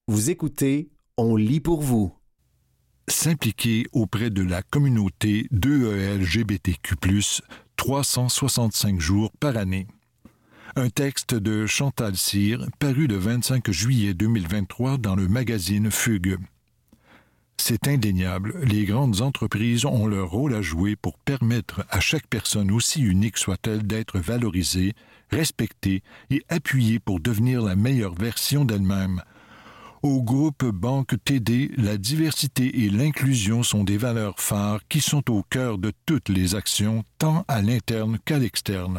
Vous écoutez, on lit pour vous. S'impliquer auprès de la communauté d'EELGBTQ+, 365 jours par année. Un texte de Chantal Cyr, paru le 25 juillet 2023 dans le magazine Fugue. C'est indéniable, les grandes entreprises ont leur rôle à jouer pour permettre à chaque personne, aussi unique soit-elle, d'être valorisée, respectée et appuyée pour devenir la meilleure version d'elle-même. Au groupe Banque TD, la diversité et l'inclusion sont des valeurs phares qui sont au cœur de toutes les actions, tant à l'interne qu'à l'externe.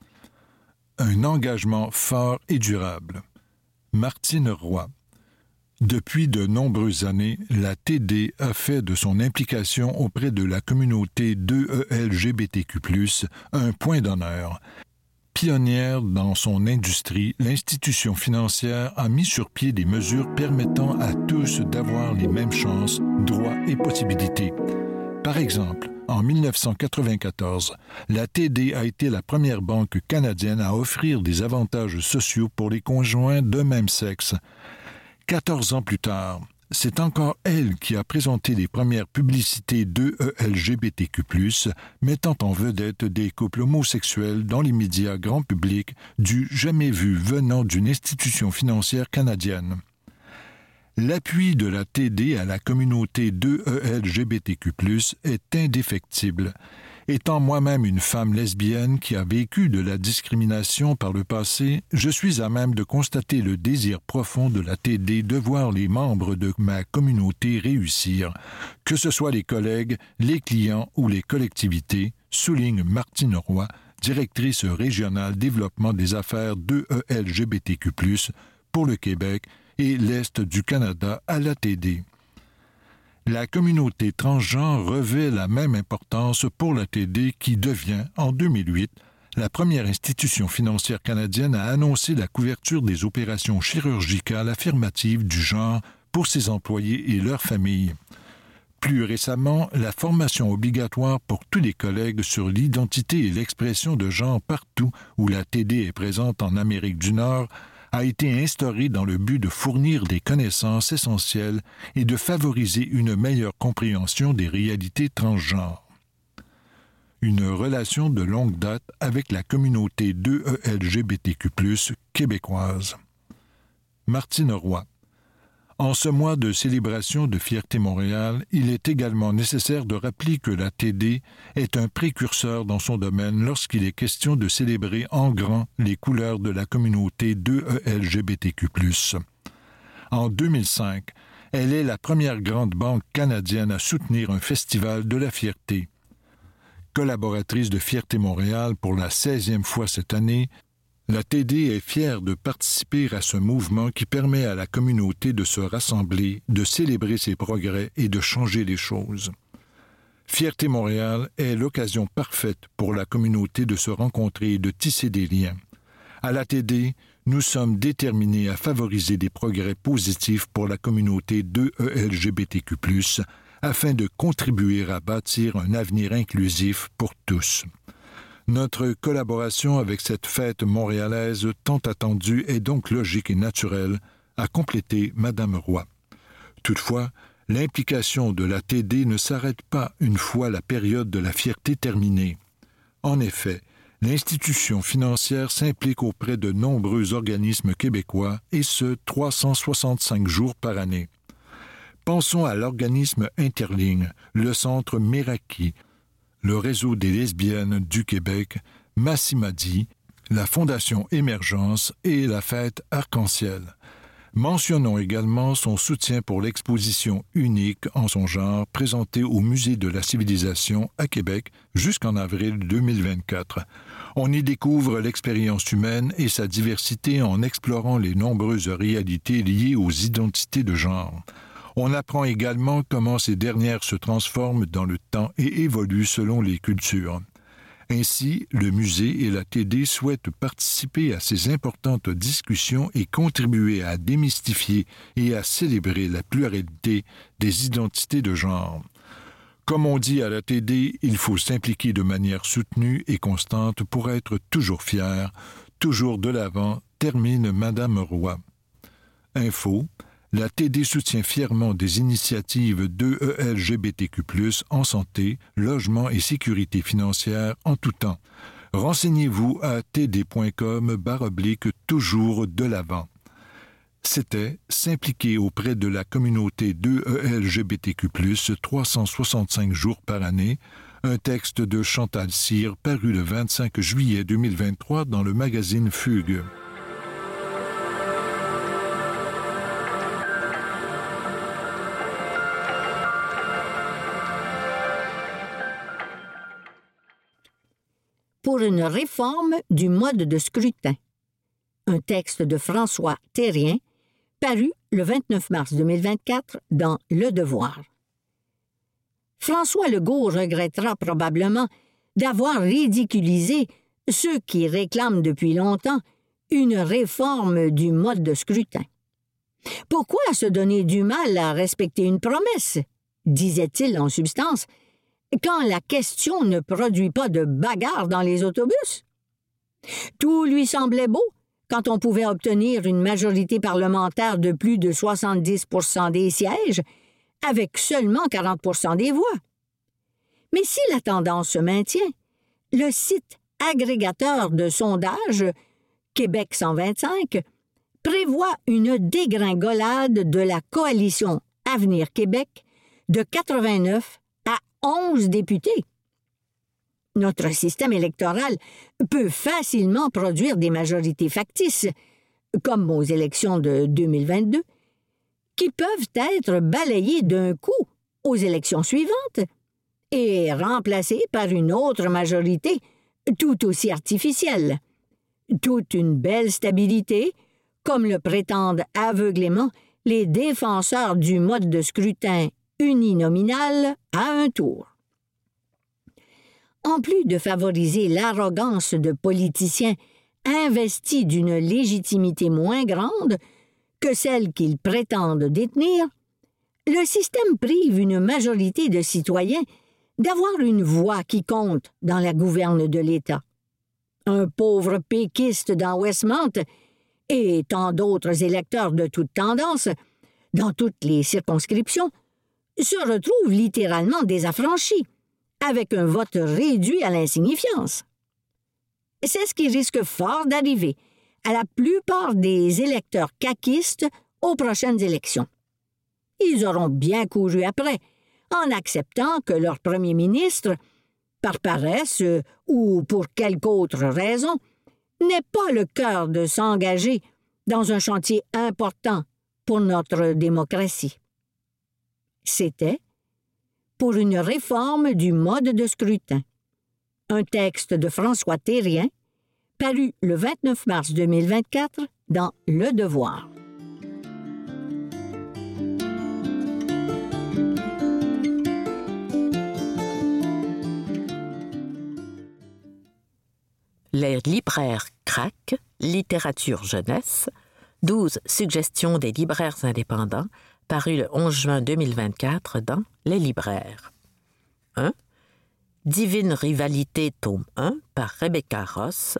Un engagement fort et durable. Martine Roy. Depuis de nombreuses années, la TD a fait de son implication auprès de la communauté d'EELGBTQ+, un point d'honneur. Pionnière dans son industrie, l'institution financière a mis sur pied des mesures permettant à tous d'avoir les mêmes chances, droits et possibilités. Par exemple, en 1994, la TD a été la première banque canadienne à offrir des avantages sociaux pour les conjoints de même sexe. 14 ans plus tard, c'est encore elle qui a présenté les premières publicités d'EELGBTQ+, mettant en vedette des couples homosexuels dans les médias grand public du jamais vu venant d'une institution financière canadienne. L'appui de la TD à la communauté d'EELGBTQ+, est indéfectible. Étant moi-même une femme lesbienne qui a vécu de la discrimination par le passé, je suis à même de constater le désir profond de la TD de voir les membres de ma communauté réussir, que ce soit les collègues, les clients ou les collectivités, souligne Martine Roy, directrice régionale développement des affaires d'EELGBTQ+, pour le Québec et l'Est du Canada à la TD. La communauté transgenre revêt la même importance pour la TD qui devient, en 2008, la première institution financière canadienne à annoncer la couverture des opérations chirurgicales affirmatives du genre pour ses employés et leurs familles. Plus récemment, la formation obligatoire pour tous les collègues sur l'identité et l'expression de genre partout où la TD est présente en Amérique du Nord a été instaurée dans le but de fournir des connaissances essentielles et de favoriser une meilleure compréhension des réalités transgenres. Une relation de longue date avec la communauté d'EELGBTQ+, québécoise. Martine Roy. En ce mois de célébration de Fierté Montréal, il est également nécessaire de rappeler que la TD est un précurseur dans son domaine lorsqu'il est question de célébrer en grand les couleurs de la communauté d'EELGBTQ+. En 2005, elle est la première grande banque canadienne à soutenir un festival de la fierté. Collaboratrice de Fierté Montréal pour la 16e fois cette année, la TD est fière de participer à ce mouvement qui permet à la communauté de se rassembler, de célébrer ses progrès et de changer les choses. Fierté Montréal est l'occasion parfaite pour la communauté de se rencontrer et de tisser des liens. À la TD, nous sommes déterminés à favoriser des progrès positifs pour la communauté d'EELGBTQ+, afin de contribuer à bâtir un avenir inclusif pour tous. Notre collaboration avec cette fête montréalaise tant attendue est donc logique et naturelle, a complété Madame Roy. Toutefois, l'implication de la TD ne s'arrête pas une fois la période de la fierté terminée. En effet, l'institution financière s'implique auprès de nombreux organismes québécois, et ce, 365 jours par année. Pensons à l'organisme Interligne, le centre Meraki, le réseau des lesbiennes du Québec, Massimadi, la Fondation Émergence et la Fête Arc-en-Ciel. Mentionnons également son soutien pour l'exposition unique en son genre présentée au Musée de la Civilisation à Québec jusqu'en avril 2024. On y découvre l'expérience humaine et sa diversité en explorant les nombreuses réalités liées aux identités de genre. On apprend également comment ces dernières se transforment dans le temps et évoluent selon les cultures. Ainsi, le musée et la TD souhaitent participer à ces importantes discussions et contribuer à démystifier et à célébrer la pluralité des identités de genre. Comme on dit à la TD, il faut s'impliquer de manière soutenue et constante pour être toujours fier, toujours de l'avant, termine Madame Roy. Info, La TD soutient fièrement des initiatives d'EELGBTQ+, en santé, logement et sécurité financière en tout temps. Renseignez-vous à td.com/toujours de l'avant. C'était S'impliquer auprès de la communauté d'EELGBTQ+, 365 jours par année, un texte de Chantal Cyr paru le 25 juillet 2023 dans le magazine Fugue. Pour une réforme du mode de scrutin. Un texte de François Thérien, paru le 29 mars 2024 dans Le Devoir. François Legault regrettera probablement d'avoir ridiculisé ceux qui réclament depuis longtemps une réforme du mode de scrutin. Pourquoi se donner du mal à respecter une promesse, disait-il en substance, quand la question ne produit pas de bagarre dans les autobus? Tout lui semblait beau quand on pouvait obtenir une majorité parlementaire de plus de 70% des sièges avec seulement 40% des voix. Mais si la tendance se maintient, le site agrégateur de sondage Québec 125 prévoit une dégringolade de la coalition Avenir Québec de 89 à 11 députés. Notre système électoral peut facilement produire des majorités factices, comme aux élections de 2022, qui peuvent être balayées d'un coup aux élections suivantes et remplacées par une autre majorité tout aussi artificielle. Toute une belle stabilité, comme le prétendent aveuglément les défenseurs du mode de scrutin uninominal à un tour. En plus de favoriser l'arrogance de politiciens investis d'une légitimité moins grande que celle qu'ils prétendent détenir, le système prive une majorité de citoyens d'avoir une voix qui compte dans la gouverne de l'État. Un pauvre péquiste dans Westmount et tant d'autres électeurs de toute tendance, dans toutes les circonscriptions, se retrouvent littéralement désaffranchis, avec un vote réduit à l'insignifiance. C'est ce qui risque fort d'arriver à la plupart des électeurs caquistes aux prochaines élections. Ils auront bien couru après, en acceptant que leur premier ministre, par paresse ou pour quelque autre raison, n'ait pas le cœur de s'engager dans un chantier important pour notre démocratie. C'était pour une réforme du mode de scrutin. Un texte de François Thérien, paru le 29 mars 2024 dans Le Devoir. Les libraires craquent, littérature jeunesse, 12 suggestions des libraires indépendants, paru le 11 juin 2024 dans Les libraires. 1. Divine rivalité, tome 1, par Rebecca Ross.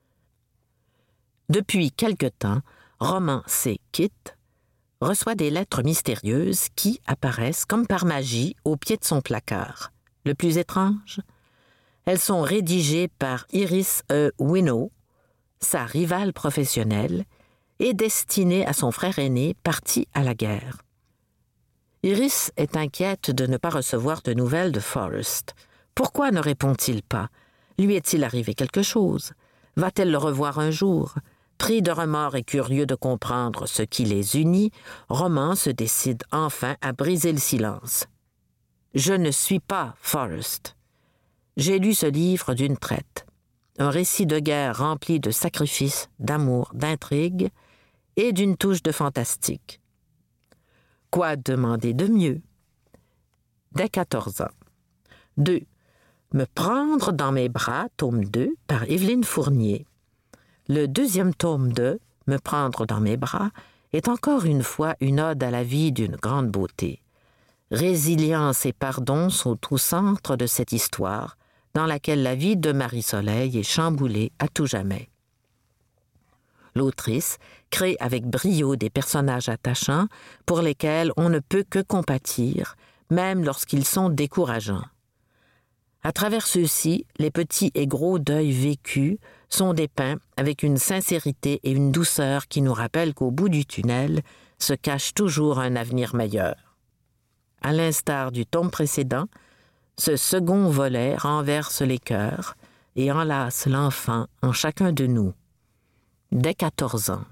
Depuis quelque temps, Roman C. Kitt reçoit des lettres mystérieuses qui apparaissent comme par magie au pied de son placard. Le plus étrange, elles sont rédigées par Iris E. Winnow, sa rivale professionnelle, et destinées à son frère aîné parti à la guerre. Iris est inquiète de ne pas recevoir de nouvelles de Forrest. Pourquoi ne répond-il pas? Lui est-il arrivé quelque chose? Va-t-elle le revoir un jour? Pris de remords et curieux de comprendre ce qui les unit, Roman se décide enfin à briser le silence. « Je ne suis pas Forrest. J'ai lu ce livre d'une traite. Un récit de guerre rempli de sacrifices, d'amour, d'intrigue et d'une touche de fantastique. Quoi demander de mieux? Dès 14 ans. 2. Me prendre dans mes bras, tome 2, par Évelyne Fournier. Le deuxième tome de Me prendre dans mes bras est encore une fois une ode à la vie d'une grande beauté. Résilience et pardon sont au centre de cette histoire, dans laquelle la vie de Marie-Soleil est chamboulée à tout jamais. l'autrice crée avec brio des personnages attachants pour lesquels on ne peut que compatir, même lorsqu'ils sont décourageants. À travers ceux-ci, les petits et gros deuils vécus sont dépeints avec une sincérité et une douceur qui nous rappellent qu'au bout du tunnel se cache toujours un avenir meilleur. À l'instar du tome précédent, ce second volet renverse les cœurs et enlace l'enfant en chacun de nous. Dès 14 ans.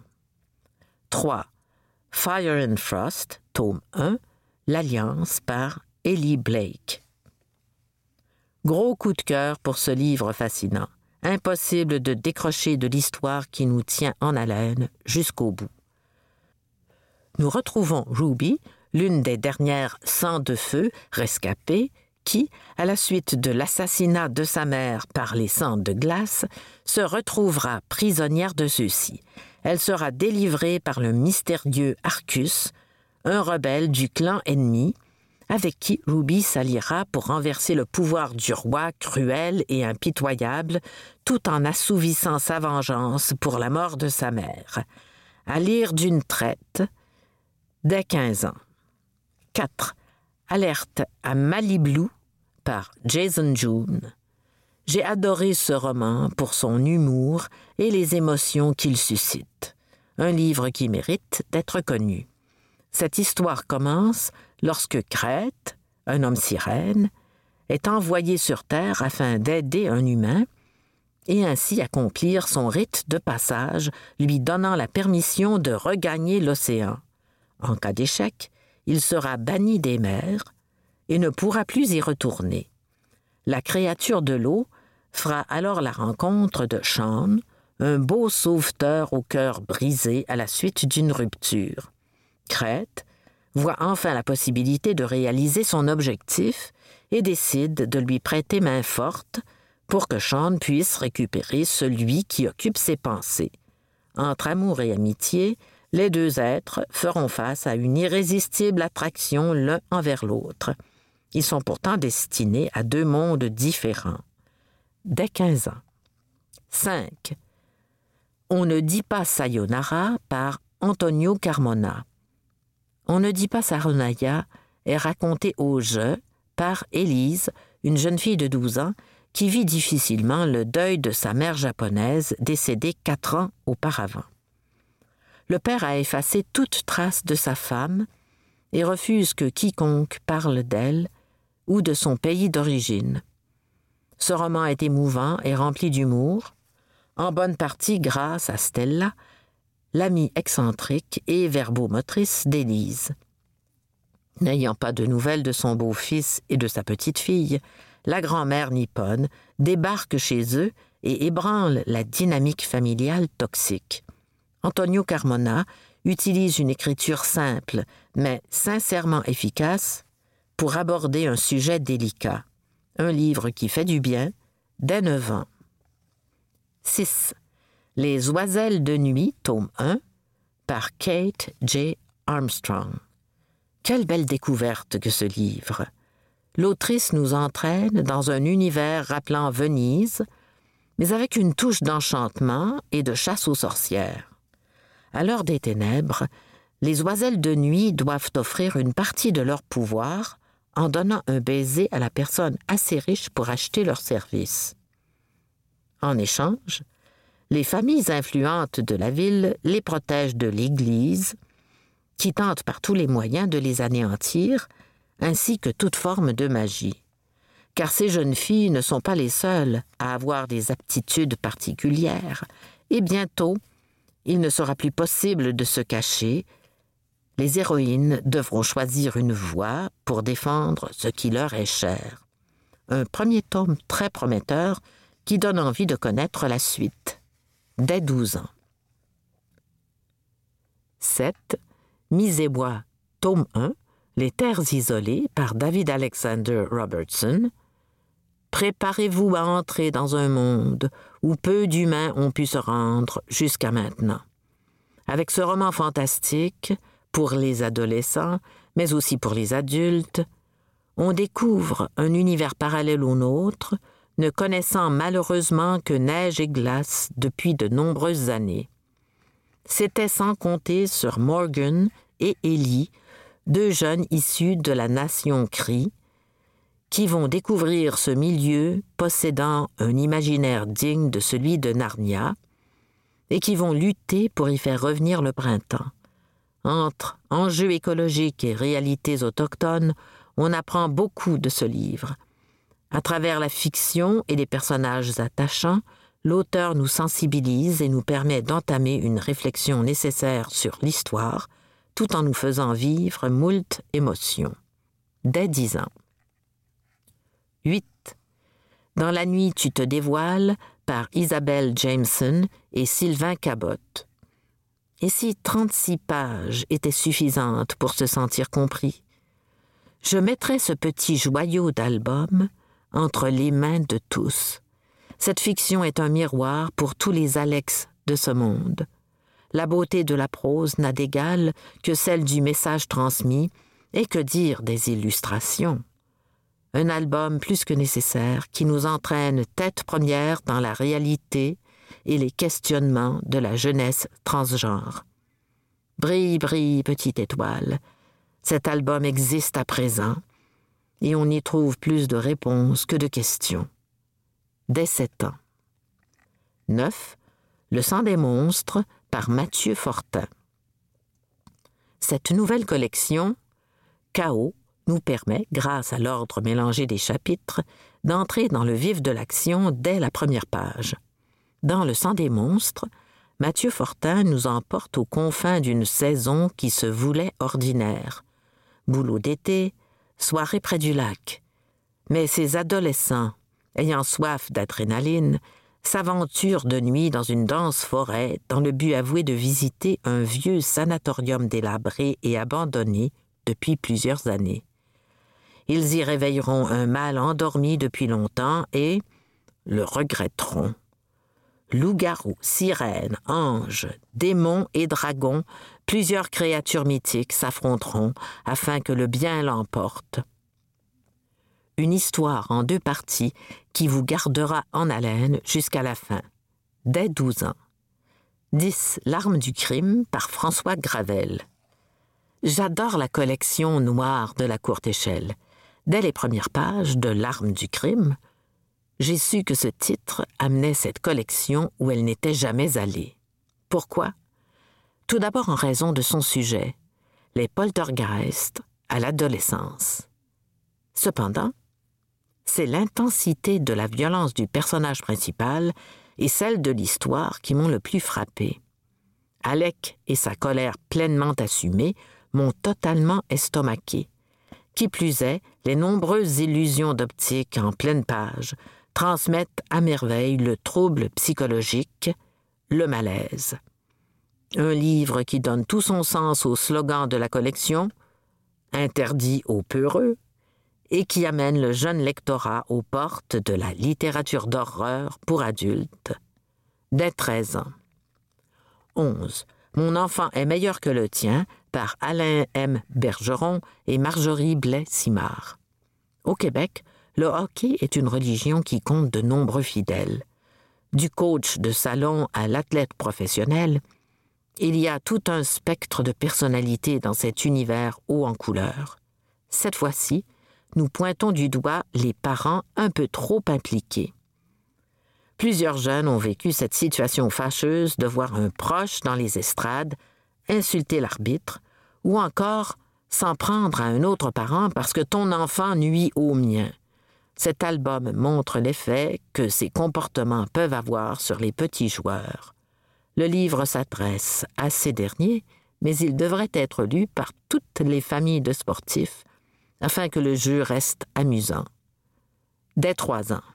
3. Fire and Frost, tome 1, L'Alliance par Ellie Blake. Gros coup de cœur pour ce livre fascinant. Impossible de décrocher de l'histoire qui nous tient en haleine jusqu'au bout. Nous retrouvons Ruby, l'une des dernières Sang de Feu rescapées, qui, à la suite de l'assassinat de sa mère par les Sangs de Glace, se retrouvera prisonnière de ceux-ci. Elle sera délivrée par le mystérieux Arcus, un rebelle du clan ennemi, avec qui Ruby s'alliera pour renverser le pouvoir du roi cruel et impitoyable, tout en assouvissant sa vengeance pour la mort de sa mère. À lire d'une traite, dès 15 ans. 4. Alerte à Malibu par Jason June. J'ai adoré ce roman pour son humour et les émotions qu'il suscite. Un livre qui mérite d'être connu. Cette histoire commence lorsque Crête, un homme sirène, est envoyé sur Terre afin d'aider un humain et ainsi accomplir son rite de passage, lui donnant la permission de regagner l'océan. En cas d'échec, il sera banni des mers et ne pourra plus y retourner. La créature de l'eau fera alors la rencontre de Sean, un beau sauveteur au cœur brisé à la suite d'une rupture. Crête voit enfin la possibilité de réaliser son objectif et décide de lui prêter main forte pour que Sean puisse récupérer celui qui occupe ses pensées. Entre amour et amitié, les deux êtres feront face à une irrésistible attraction l'un envers l'autre. Ils sont pourtant destinés à deux mondes différents. Dès 15 ans. 5. On ne dit pas Sayonara par Antonio Carmona. On ne dit pas Saronaya est raconté au jeu par Élise, une jeune fille de 12 ans qui vit difficilement le deuil de sa mère japonaise décédée 4 ans auparavant. Le père a effacé toute trace de sa femme et refuse que quiconque parle d'elle ou de son pays d'origine. Ce roman est émouvant et rempli d'humour, en bonne partie grâce à Stella, l'amie excentrique et verbomotrice d'Élise. N'ayant pas de nouvelles de son beau-fils et de sa petite-fille, la grand-mère nippone débarque chez eux et ébranle la dynamique familiale toxique. Antonio Carmona utilise une écriture simple, mais sincèrement efficace, pour aborder un sujet délicat. Un livre qui fait du bien dès 9 ans. 6. Les oiselles de nuit, tome 1, par Kate J. Armstrong. Quelle belle découverte que ce livre! L'autrice nous entraîne dans un univers rappelant Venise, mais avec une touche d'enchantement et de chasse aux sorcières. À l'heure des ténèbres, les oiselles de nuit doivent offrir une partie de leur pouvoir en donnant un baiser à la personne assez riche pour acheter leurs services. En échange, les familles influentes de la ville les protègent de l'Église, qui tente par tous les moyens de les anéantir, ainsi que toute forme de magie. Car ces jeunes filles ne sont pas les seules à avoir des aptitudes particulières, et bientôt, il ne sera plus possible de se cacher. Les héroïnes devront choisir une voie pour défendre ce qui leur est cher. Un premier tome très prometteur qui donne envie de connaître la suite. Dès 12 ans. 7. Misebois, tome 1, Les terres isolées par David Alexander Robertson. Préparez-vous à entrer dans un monde où peu d'humains ont pu se rendre jusqu'à maintenant. Avec ce roman fantastique, pour les adolescents, mais aussi pour les adultes, on découvre un univers parallèle au nôtre, ne connaissant malheureusement que neige et glace depuis de nombreuses années. C'était sans compter sur Morgan et Ellie, 2 jeunes issus de la nation Cree, qui vont découvrir ce milieu possédant un imaginaire digne de celui de Narnia et qui vont lutter pour y faire revenir le printemps. Entre enjeux écologiques et réalités autochtones, on apprend beaucoup de ce livre. À travers la fiction et les personnages attachants, l'auteur nous sensibilise et nous permet d'entamer une réflexion nécessaire sur l'histoire, tout en nous faisant vivre moult émotions. Dès 10 ans. 8. Dans la nuit, tu te dévoiles par Isabelle Jameson et Sylvain Cabot. Et si 36 pages étaient suffisantes pour se sentir compris, je mettrais ce petit joyau d'album entre les mains de tous. Cette fiction est un miroir pour tous les Alex de ce monde. La beauté de la prose n'a d'égal que celle du message transmis, et que dire des illustrations. Un album plus que nécessaire qui nous entraîne tête première dans la réalité et les questionnements de la jeunesse transgenre. Brille, brille, petite étoile. Cet album existe à présent et on y trouve plus de réponses que de questions. Dès 7 ans. 9. Le sang des monstres par Mathieu Fortin. Cette nouvelle collection, Chaos, nous permet, grâce à l'ordre mélangé des chapitres, d'entrer dans le vif de l'action dès la première page. Dans Le sang des monstres, Mathieu Fortin nous emporte aux confins d'une saison qui se voulait ordinaire. Boulot d'été, soirée près du lac. Mais ces adolescents, ayant soif d'adrénaline, s'aventurent de nuit dans une dense forêt dans le but avoué de visiter un vieux sanatorium délabré et abandonné depuis plusieurs années. Ils y réveilleront un mal endormi depuis longtemps et le regretteront. Loups-garous, sirènes, anges, démons et dragons, plusieurs créatures mythiques s'affronteront afin que le bien l'emporte. Une histoire en 2 parties qui vous gardera en haleine jusqu'à la fin, dès 12 ans. 10. L'arme du crime par François Gravel. J'adore la collection noire de la courte échelle. Dès les premières pages de L'arme du crime, j'ai su que ce titre amenait cette collection où elle n'était jamais allée. Pourquoi? Tout d'abord en raison de son sujet, les poltergeists à l'adolescence. Cependant, c'est l'intensité de la violence du personnage principal et celle de l'histoire qui m'ont le plus frappé. Alec et sa colère pleinement assumée m'ont totalement estomaqué. Qui plus est, les nombreuses illusions d'optique en pleine page transmettent à merveille le trouble psychologique, le malaise. Un livre qui donne tout son sens au slogan de la collection, interdit aux peureux, et qui amène le jeune lectorat aux portes de la littérature d'horreur pour adultes, dès 13 ans. 11. Mon enfant est meilleur que le tien, par Alain M. Bergeron et Marjorie Blais-Simard. Au Québec, le hockey est une religion qui compte de nombreux fidèles. Du coach de salon à l'athlète professionnel, il y a tout un spectre de personnalités dans cet univers haut en couleurs. Cette fois-ci, nous pointons du doigt les parents un peu trop impliqués. Plusieurs jeunes ont vécu cette situation fâcheuse de voir un proche dans les estrades insulter l'arbitre ou encore s'en prendre à un autre parent parce que ton enfant nuit au mien. Cet album montre l'effet que ces comportements peuvent avoir sur les petits joueurs. Le livre s'adresse à ces derniers, mais il devrait être lu par toutes les familles de sportifs afin que le jeu reste amusant. Dès 3 ans.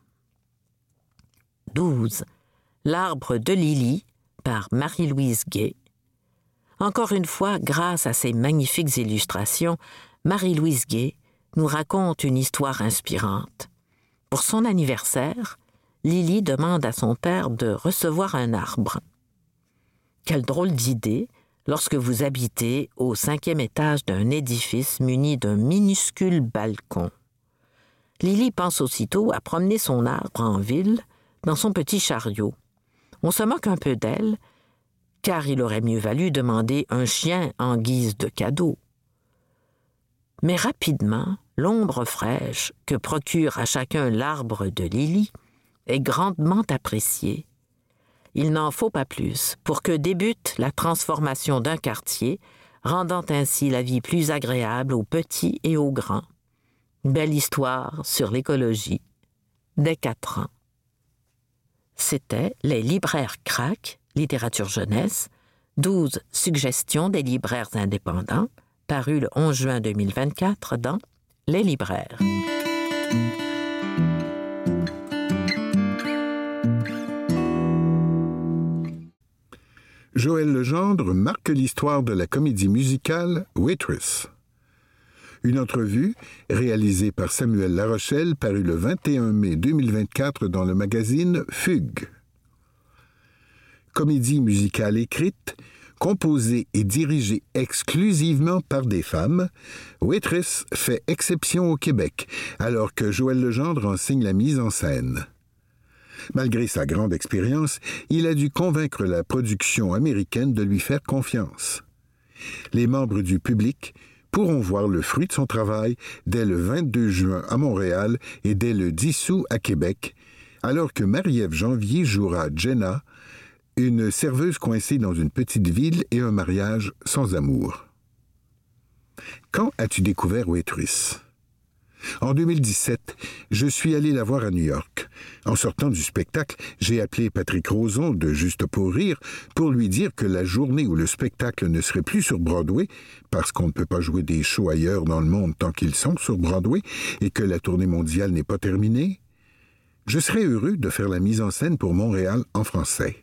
12. L'arbre de Lily par Marie-Louise Gay. Encore une fois, grâce à ses magnifiques illustrations, Marie-Louise Gay nous raconte une histoire inspirante. Pour son anniversaire, Lily demande à son père de recevoir un arbre. Quelle drôle d'idée lorsque vous habitez au 5e étage d'un édifice muni d'un minuscule balcon. Lily pense aussitôt à promener son arbre en ville dans son petit chariot. On se moque un peu d'elle, car il aurait mieux valu demander un chien en guise de cadeau. Mais rapidement, l'ombre fraîche que procure à chacun l'arbre de Lily est grandement appréciée. Il n'en faut pas plus pour que débute la transformation d'un quartier, rendant ainsi la vie plus agréable aux petits et aux grands. Belle histoire sur l'écologie dès 4 ans. C'était Les libraires craquent, littérature jeunesse, 12 suggestions des libraires indépendants, paru le 11 juin 2024 dans Les libraires. Joël Legendre marque l'histoire de la comédie musicale Waitress. Une entrevue réalisée par Samuel Larochelle parue le 21 mai 2024 dans le magazine Fugue. Comédie musicale écrite, composée et dirigée exclusivement par des femmes, Waitress fait exception au Québec, alors que Joël Legendre enseigne la mise en scène. Malgré sa grande expérience, il a dû convaincre la production américaine de lui faire confiance. Les membres du public pourront voir le fruit de son travail dès le 22 juin à Montréal et dès le 10 août à Québec, alors que Marie-Ève Janvier jouera Jenna, une serveuse coincée dans une petite ville et un mariage sans amour. Quand as-tu découvert Waitress? En 2017, je suis allé la voir à New York. En sortant du spectacle, j'ai appelé Patrick Rozon de Juste pour rire pour lui dire que la journée où le spectacle ne serait plus sur Broadway, parce qu'on ne peut pas jouer des shows ailleurs dans le monde tant qu'ils sont sur Broadway et que la tournée mondiale n'est pas terminée, je serais heureux de faire la mise en scène pour Montréal en français.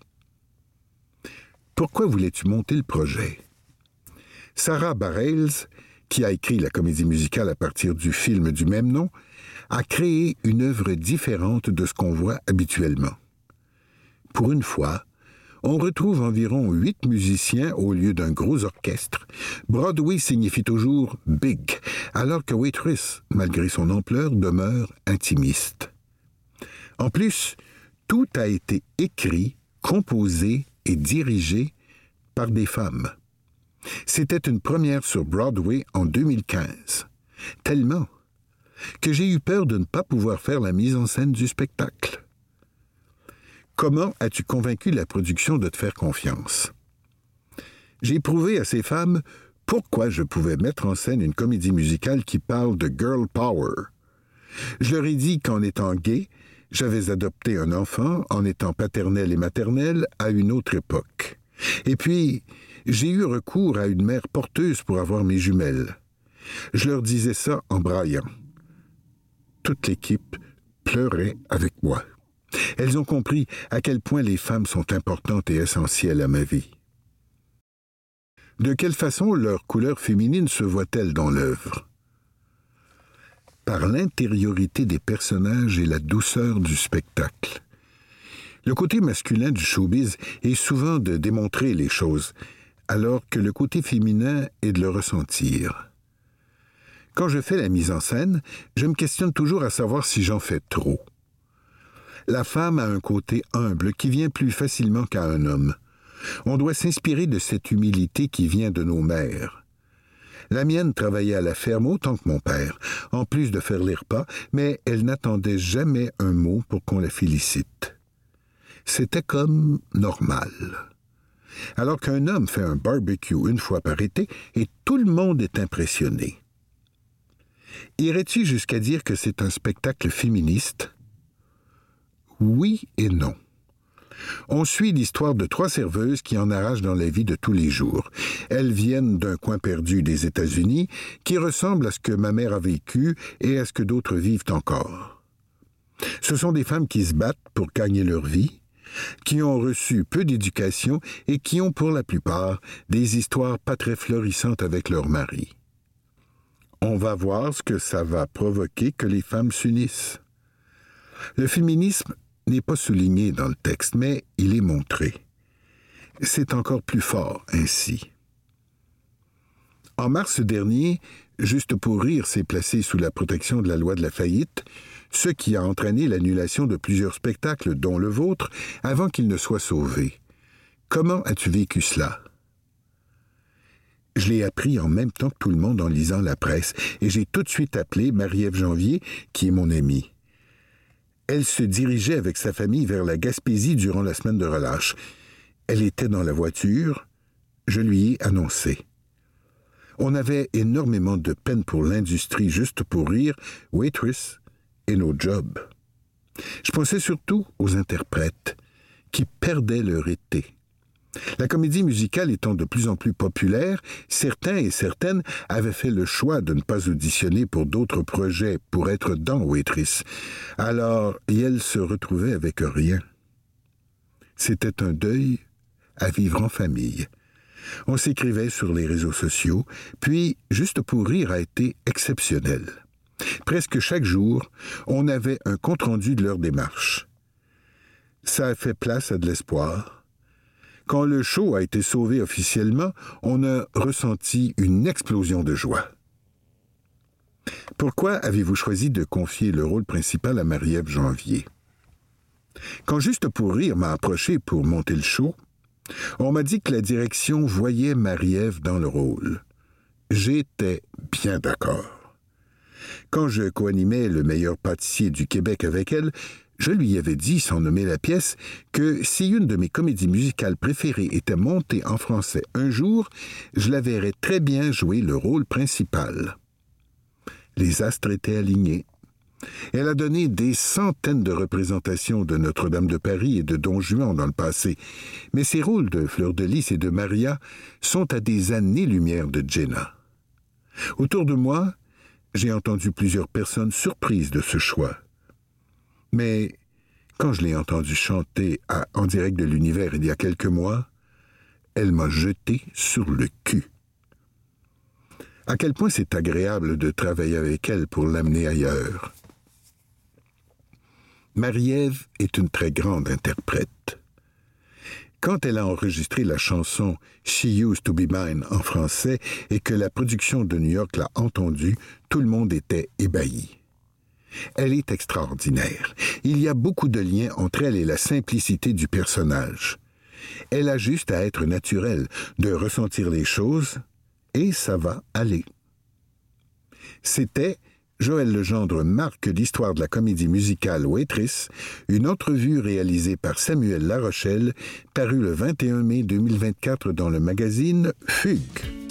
Pourquoi voulais-tu monter le projet? Sarah Bareilles, qui a écrit la comédie musicale à partir du film du même nom, a créé une œuvre différente de ce qu'on voit habituellement. Pour une fois, on retrouve environ 8 musiciens au lieu d'un gros orchestre. Broadway signifie toujours « big », alors que Waitress, malgré son ampleur, demeure intimiste. En plus, tout a été écrit, composé et dirigé par des femmes. C'était une première sur Broadway en 2015. Tellement que j'ai eu peur de ne pas pouvoir faire la mise en scène du spectacle. Comment as-tu convaincu la production de te faire confiance? J'ai prouvé à ces femmes pourquoi je pouvais mettre en scène une comédie musicale qui parle de girl power. Je leur ai dit qu'en étant gay, j'avais adopté un enfant en étant paternel et maternel à une autre époque. Et puis, j'ai eu recours à une mère porteuse pour avoir mes jumelles. Je leur disais ça en braillant. Toute l'équipe pleurait avec moi. Elles ont compris à quel point les femmes sont importantes et essentielles à ma vie. De quelle façon leur couleur féminine se voit-elle dans l'œuvre? Par l'intériorité des personnages et la douceur du spectacle. Le côté masculin du showbiz est souvent de démontrer les choses, alors que le côté féminin est de le ressentir. Quand je fais la mise en scène, je me questionne toujours à savoir si j'en fais trop. La femme a un côté humble qui vient plus facilement qu'à un homme. On doit s'inspirer de cette humilité qui vient de nos mères. La mienne travaillait à la ferme autant que mon père, en plus de faire les repas, mais elle n'attendait jamais un mot pour qu'on la félicite. C'était comme normal. Alors qu'un homme fait un barbecue une fois par été et tout le monde est impressionné. Irais-tu jusqu'à dire que c'est un spectacle féministe? Oui et non. On suit l'histoire de 3 serveuses qui en arrachent dans la vie de tous les jours. Elles viennent d'un coin perdu des États-Unis qui ressemble à ce que ma mère a vécu et à ce que d'autres vivent encore. Ce sont des femmes qui se battent pour gagner leur vie, qui ont reçu peu d'éducation et qui ont pour la plupart des histoires pas très florissantes avec leur mari. On va voir ce que ça va provoquer que les femmes s'unissent. Le féminisme n'est pas souligné dans le texte, mais il est montré. C'est encore plus fort ainsi. En mars dernier, Juste pour rire s'est placé sous la protection de la loi de la faillite, ce qui a entraîné l'annulation de plusieurs spectacles, dont le vôtre, avant qu'ils ne soient sauvés. Comment as-tu vécu cela? Je l'ai appris en même temps que tout le monde en lisant la presse, et j'ai tout de suite appelé Marie-Ève Janvier, qui est mon amie. Elle se dirigeait avec sa famille vers la Gaspésie durant la semaine de relâche. Elle était dans la voiture. Je lui ai annoncé. On avait énormément de peine pour l'industrie, juste pour rire, Waitress et nos jobs. Je pensais surtout aux interprètes qui perdaient leur été. La comédie musicale étant de plus en plus populaire, certains et certaines avaient fait le choix de ne pas auditionner pour d'autres projets pour être dans Waitress. Alors, elles se retrouvaient avec rien. C'était un deuil à vivre en famille. On s'écrivait sur les réseaux sociaux, puis Juste pour rire a été exceptionnel. Presque chaque jour, on avait un compte-rendu de leur démarche. Ça a fait place à de l'espoir. Quand le show a été sauvé officiellement, on a ressenti une explosion de joie. Pourquoi avez-vous choisi de confier le rôle principal à Marie-Ève Janvier? Quand Juste pour rire m'a approché pour monter le show, on m'a dit que la direction voyait Marie-Ève dans le rôle. J'étais bien d'accord. Quand je co-animais Le meilleur pâtissier du Québec avec elle, je lui avais dit, sans nommer la pièce, que si une de mes comédies musicales préférées était montée en français un jour, je la verrais très bien jouer le rôle principal. Les astres étaient alignés. Elle a donné des centaines de représentations de Notre-Dame de Paris et de Don Juan dans le passé, mais ses rôles de Fleur de Lys et de Maria sont à des années-lumière de Jenna. Autour de moi, j'ai entendu plusieurs personnes surprises de ce choix. Mais quand je l'ai entendue chanter En direct de l'univers il y a quelques mois, elle m'a jeté sur le cul. À quel point c'est agréable de travailler avec elle pour l'amener ailleurs. Marie-Ève est une très grande interprète. Quand elle a enregistré la chanson « She Used to Be Mine » en français et que la production de New York l'a entendue, tout le monde était ébahi. Elle est extraordinaire. Il y a beaucoup de liens entre elle et la simplicité du personnage. Elle a juste à être naturelle, de ressentir les choses, et ça va aller. C'était Joël Legendre marque l'histoire de la comédie musicale Waitress, une entrevue réalisée par Samuel Larochelle, parue le 21 mai 2024 dans le magazine Fugue.